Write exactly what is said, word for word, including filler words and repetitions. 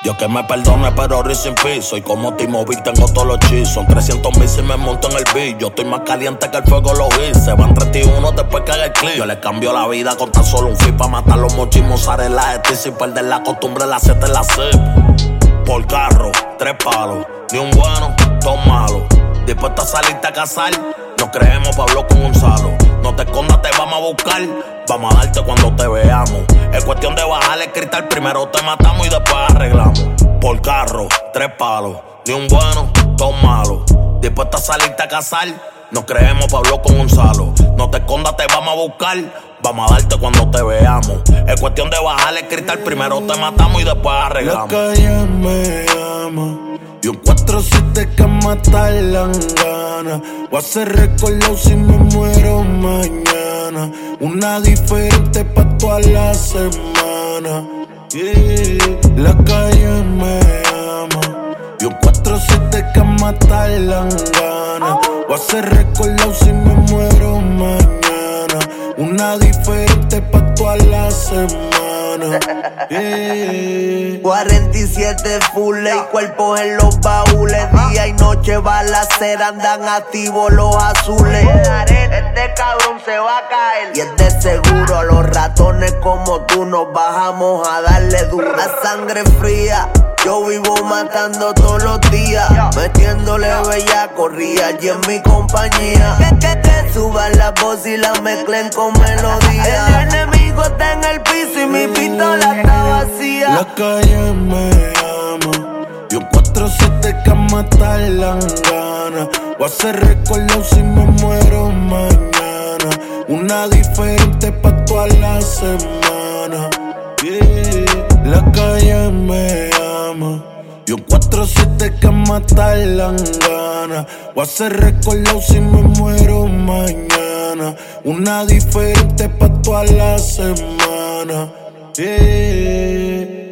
Yo que me perdone, pero risa sin fin. Soy como T-Mobile, tengo todos los cheats. Son trescientos mil si me monto en el beat. Yo estoy más caliente que el fuego los hits. Se van treinta y uno después que haga el clip. Yo le cambio la vida con tan solo un fit. Pa' matar los mochis, mozzarella, este sin perder la costumbre, la seta en la zip. Por carro, tres palos. Ni un bueno, dos malos. Dispuesto a salirte a cazar. Nos creemos Pablo con Gonzalo. No te escondas, te vamos a buscar. Vamos a darte cuando te veamos. Es cuestión de bajar el cristal. Primero te matamos y después arreglamos. Por carro, tres palos. Ni un bueno, dos malos. Dispuesto a salirte a cazar. Nos creemos Pablo con Gonzalo. No te escondas, te vamos a buscar. Vamos a darte cuando te veamos. Es cuestión de bajar el cristal. Primero te matamos y después arreglamos. La calle me llama y un cuatro siete que matar la gana. Voy a ser recordado si me muero mañana. Una diferente pa' toda la semana. Yeah. La calle me llama y un cuatro siete que matar la gana. Voy a ser recordado si me muero mañana. Una diferente pa' toda la semana. Yeah. cuarenta y siete full y cuerpos en los baúles. Día y noche balacera, andan activos los azules. Este cabrón se va a caer y es de seguro. A los ratones como tú nos bajamos a darle duro. La sangre fría, yo vivo matando todos los días. Metiéndole bella corría y en mi compañía. Que, que, que suban la voz y la mezclen con melodía. El enemigo está en el piso y mi pistola está vacía. La calle me llama y un cuatro siete que matar la gana. Voy a ser recordado si me muero mañana. Una diferente pa' toda la semana. Yeah. La calle me llama y un cuatro siete que matar la gana. Voy a ser recordado si me muero mañana. Una diferente pa' toda la semana. Yeah.